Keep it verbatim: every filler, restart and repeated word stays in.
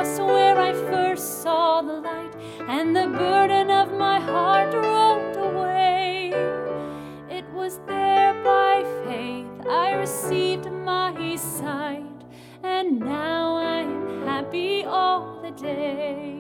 cross where I first saw the light, and the burden of my heart rolled away. It was there by faith I received my sight, and now I'm happy all the day.